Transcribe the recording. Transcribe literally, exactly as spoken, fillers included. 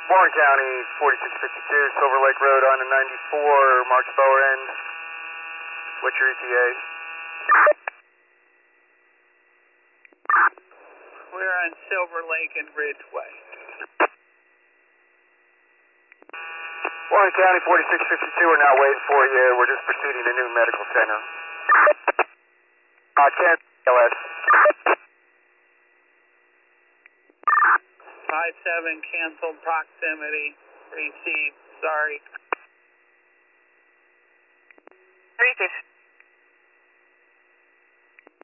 Warren County, forty-six fifty-two, Silver Lake Road on the ninety-four, Marks Bower End. What's your E T A? We're on Silver Lake and Ridgeway. Warren County, forty-six fifty-two, we're not waiting for you. We're just proceeding to New Medical Center. Uh, ten L S. five seven, canceled proximity, received, sorry. Received.